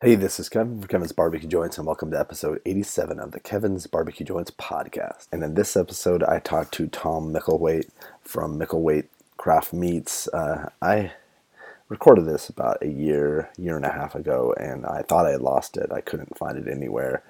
Hey, this is Kevin from Kevin's Barbecue Joints, and welcome to episode 87 of the Kevin's Barbecue Joints podcast. And in this episode, I talked to Tom Micklethwait from Micklethwait Craft Meats. I recorded this about a year and a half ago, and I thought I had lost it. I couldn't find it anywhere.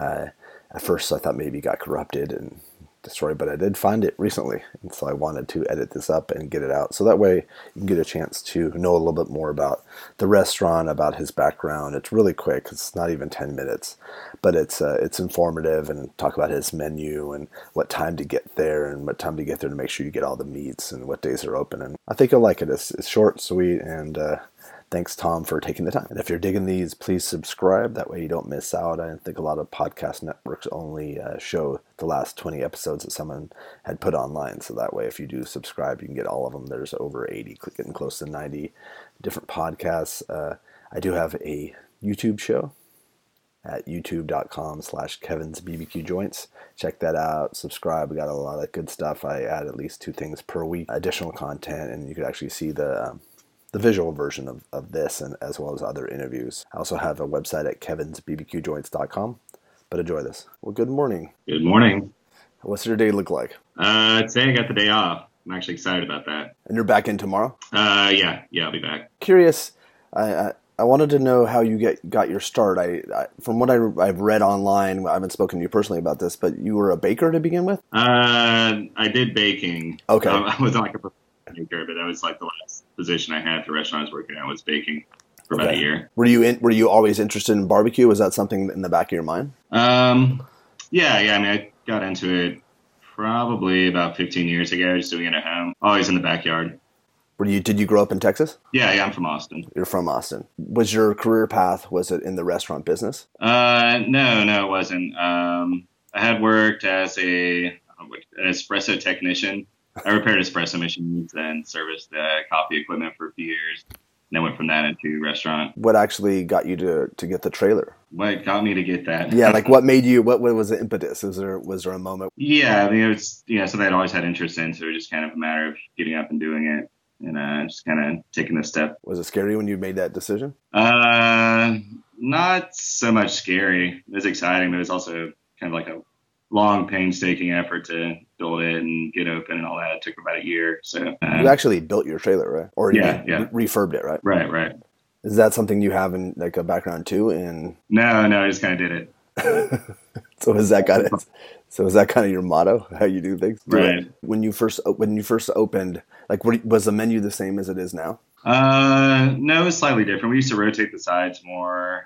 At first, I thought maybe it got corrupted and destroyed, but I did find it recently, and so I wanted to edit this up and get it out, so that way you can get a chance to know a little bit more about the restaurant, about his background. It's really quick; it's not even 10 minutes, but it's informative, and talk about his menu and what time to get there and what time to get there to make sure you get all the meats and what days are open. And I think you'll like it. It's short, sweet, and thanks, Tom, for taking the time. And if you're digging these, please subscribe. That way you don't miss out. I think a lot of podcast networks only show the last 20 episodes that someone had put online. So that way, if you do subscribe, you can get all of them. There's over 80, getting close to 90 different podcasts. I do have a YouTube show at youtube.com/Kevin's BBQ Joints. Check that out. Subscribe. We got a lot of good stuff. I add at least 2 things per week, additional content, and you could actually see the visual version of this, and as well as other interviews. I also have a website at kevinsbbqjoints.com. But enjoy this. Well, good morning. Good morning. What's your day look like? Today I got the day off. I'm actually excited about that. And you're back in tomorrow? Yeah, I'll be back. Curious. I wanted to know how you got your start. From what I've read online, I haven't spoken to you personally about this, but you were a baker to begin with? I did baking. Okay. I wasn't like a baker, but that was like the last position I had at the restaurant I was working at, was baking for about a year. Were you always interested in barbecue? Was that something in the back of your mind? Yeah. I mean, I got into it probably about 15 years ago, just doing it at home, always in the backyard. Did you grow up in Texas? Yeah, I'm from Austin. You're from Austin. Was your career path, was it in the restaurant business? No, it wasn't. I had worked as an espresso technician. I repaired espresso machines and serviced coffee equipment for a few years. And then went from that into restaurant. What actually got you to get the trailer? What got me to get that? Yeah, like what made you? What was the impetus? Was there a moment? Yeah, I mean, it was something I'd always had interest in, so it was just kind of a matter of getting up and doing it, and just kind of taking the step. Was it scary when you made that decision? Not so much scary. It was exciting, but it was also kind of like a long, painstaking effort to build it and get open and all that. It took about a year. So you actually built your trailer, right? Or yeah. Refurbed it, right? Right. Is that something you have in like a background too? No, I just kind of did it. So is that kind of your motto? How you do things? Right. When you first opened, like, was the menu the same as it is now? No, it was slightly different. We used to rotate the sides more.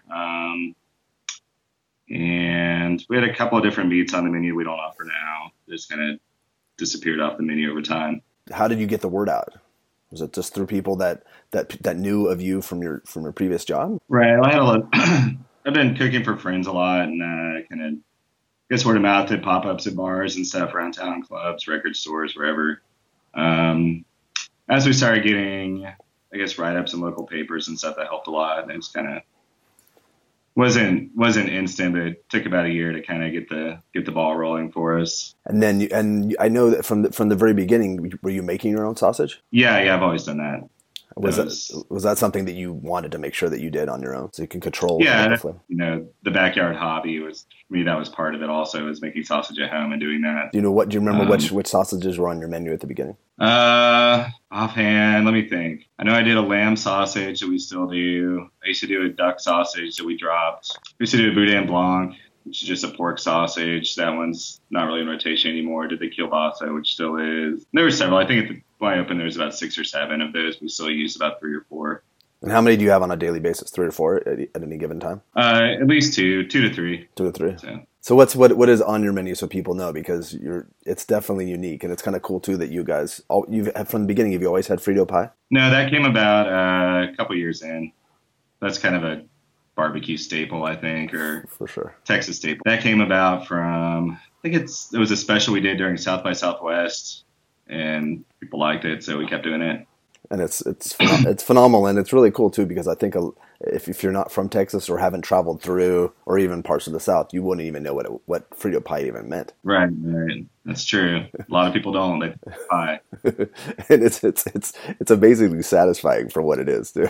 And we had a couple of different meats on the menu we don't offer now. Just kind of disappeared off the menu over time. How did you get the word out? Was it just through people that knew of you from your previous job? Right. I had a lot. I've been cooking for friends a lot, and kind of guess word of mouth at pop-ups at bars and stuff around town, clubs, record stores, wherever. As we started getting, I guess, write-ups in local papers and stuff, that helped a lot. And it just kind of wasn't instant, but it took about a year to kind of get the ball rolling for us. And then I know that from the very beginning, were you making your own sausage? Yeah, I've always done that. Was that something that you wanted to make sure that you did on your own, so you can control? Yeah, the backyard hobby was, for me, that was part of it. Also, was making sausage at home and doing that. Do you remember which sausages were on your menu at the beginning? Offhand, let me think. I know I did a lamb sausage that we still do. I used to do a duck sausage that we dropped. We used to do a boudin blanc, which is just a pork sausage. That one's not really in rotation anymore. Did the kielbasa, which still is. There were several. I think when I opened, there was about 6 or 7 of those. We still use about 3 or 4. And how many do you have on a daily basis? 3 or 4 at any given time? At least 2 to 3. 2 to 3. So what is on your menu so people know, because it's definitely unique, and it's kind of cool too that you guys from the beginning, have you always had Frito pie? No, that came about a couple years in. That's kind of a barbecue staple, I think, or for sure Texas staple. That came about from, I think it was a special we did during South by Southwest, and people liked it, so we kept doing it. And it's phenomenal, and it's really cool too, because I think if you're not from Texas or haven't traveled through, or even parts of the South, you wouldn't even know what Frito pie even meant. Right. That's true. A lot of people don't. They pie. And it's amazingly satisfying for what it is too.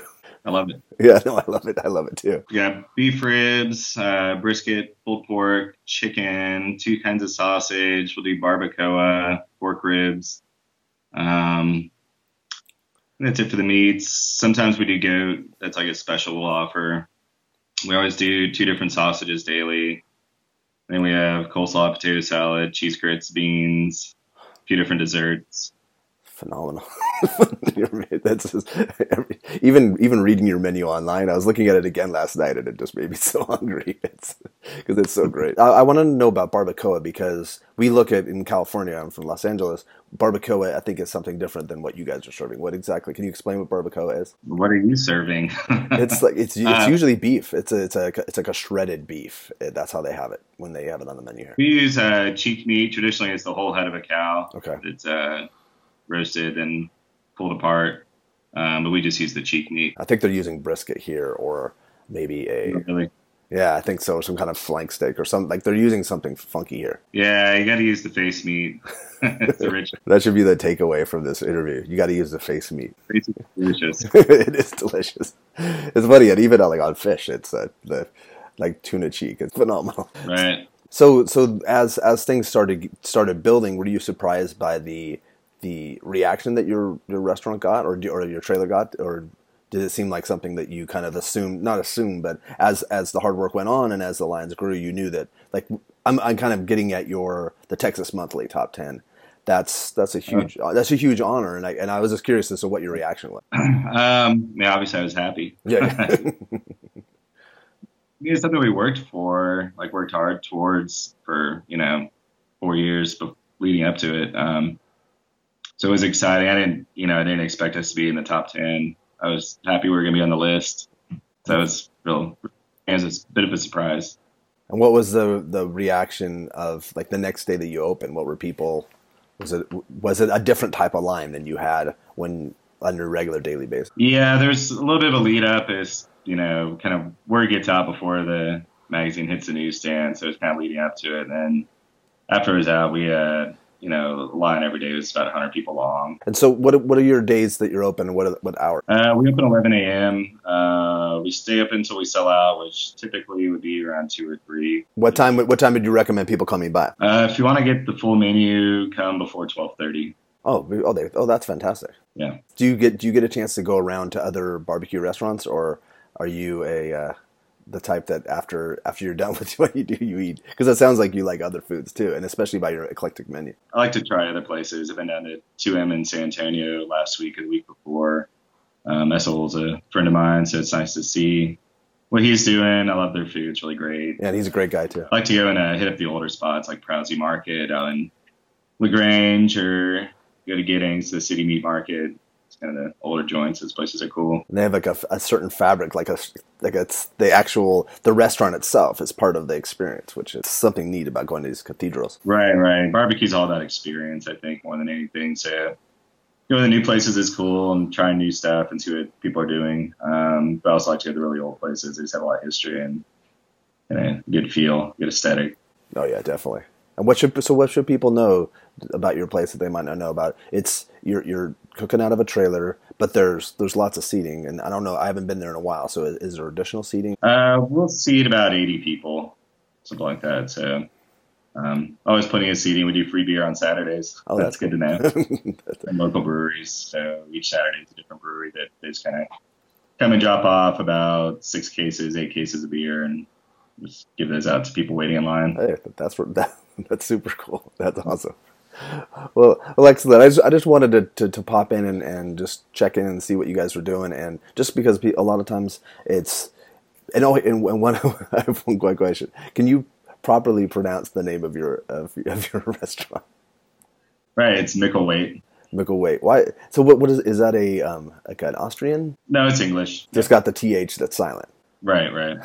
I love it. Yeah, no, I love it. I love it too. Yeah, beef ribs, brisket, pulled pork, chicken, two kinds of sausage. We'll do barbacoa, pork ribs. Um, that's it for the meats. Sometimes we do goat. That's like a special we'll offer. We always do two different sausages daily. Then we have coleslaw, potato salad, cheese grits, beans, a few different desserts. Phenomenal. That's just, even reading your menu online. I was looking at it again last night, and it just made me so hungry. Because it's so great. I want to know about barbacoa because we look at in California. I'm from Los Angeles. Barbacoa, I think, is something different than what you guys are serving. What exactly? Can you explain what barbacoa is? What are you serving? It's usually beef. It's like a shredded beef. That's how they have it when they have it on the menu here. We use cheek meat. Traditionally, it's the whole head of a cow. Okay. It's roasted and pulled apart, but we just use the cheek meat. I think they're using brisket here, or maybe Really? yeah, I think so, some kind of flank steak or something. Like they're using something funky here. Yeah, you got to use the face meat. It's the rich. That should be the takeaway from this interview. You got to use the face meat. Face is delicious. It is delicious. It's funny, and even like on fish, it's the like tuna cheek. It's phenomenal. Right. So as things started building, were you surprised by the reaction that your restaurant got, or your trailer got, or did it seem like something that you kind of not assumed, but as the hard work went on and as the lines grew, you knew that, like, I'm kind of getting at the Texas Monthly top 10. That's a huge honor, and I was just curious as to what your reaction was. Yeah, obviously I was happy. Yeah. It's something we worked hard towards for 4 years leading up to it. So it was exciting. I didn't expect us to be in the top 10. I was happy we were going to be on the list. So it was it was a bit of a surprise. And what was the reaction of, like, the next day that you opened? What were people? Was it a different type of line than you had when on your regular daily basis? Yeah, there's a little bit of a lead up as kind of word gets out before the magazine hits the newsstand. So it's kind of leading up to it. And then after it was out, we the line every day was about 100 people long. And so what are your days that you're open, and what hour? We open 11 a.m. We stay up until we sell out, which typically would be around 2 or 3. What time would you recommend people coming by? If you want to get the full menu, come before 12:30. Oh, that's fantastic. Yeah. Do you get a chance to go around to other barbecue restaurants, or are you the type that after you're done with what you do, you eat? Because it sounds like you like other foods too, and especially by your eclectic menu. I like to try other places. I've been down to 2M in San Antonio last week and the week before. Essel's a friend of mine, so it's nice to see what he's doing. I love their food. It's really great. Yeah, and he's a great guy too. I like to go and hit up the older spots like Prowsey Market out in LaGrange, or go to Giddings, the City Meat Market. It's kind of the older joints. Those places are cool. And they have like a certain fabric, like it's the restaurant itself is part of the experience, which is something neat about going to these cathedrals. Right. Barbecue's all about experience, I think, more than anything. So going to new places is cool and trying new stuff and see what people are doing. But I also like to go to really old places. They just have a lot of history and a good feel, good aesthetic. Oh yeah, definitely. And what should people know about your place that they might not know about? It's you're cooking out of a trailer, but there's lots of seating, and I don't know, I haven't been there in a while. So is there additional seating? We'll seat about 80 people, something like that. So always plenty of seating. We do free beer on Saturdays. Oh, that's cool. Good to know. And local breweries. So each Saturday is a different brewery that they just kind of come and drop off about 8 cases of beer, and just give those out to people waiting in line. Hey, that's super cool. That's awesome. Well, excellent. I just wanted to pop in and just check in and see what you guys were doing, and just because a lot of times it's I have one quick question. Can you properly pronounce the name of your restaurant? Right, it's Micklethwait. Micklethwait. Why? So what is that like an Austrian? No, it's English. Just got the TH that's silent. Right.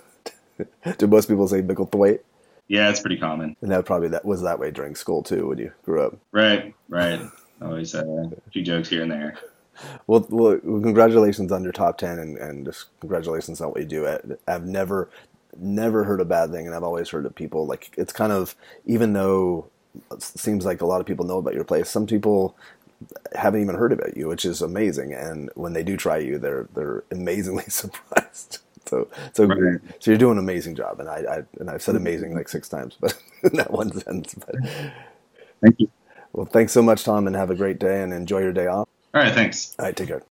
Do most people say Micklethwait? Yeah, it's pretty common. And that was that way during school too when you grew up. Right. Always a few jokes here and there. Well, congratulations on your top 10, and just congratulations on what you do. I've never heard a bad thing, and I've always heard of people, like, it's kind of, even though it seems like a lot of people know about your place, some people haven't even heard about you, which is amazing. And when they do try you, they're amazingly surprised. So Right. so you're doing an amazing job, and I've said amazing like 6 times, but in that one sentence. But Thank you. well, thanks so much, Tom, and have a great day and enjoy your day off. All right. Thanks. All right, take care.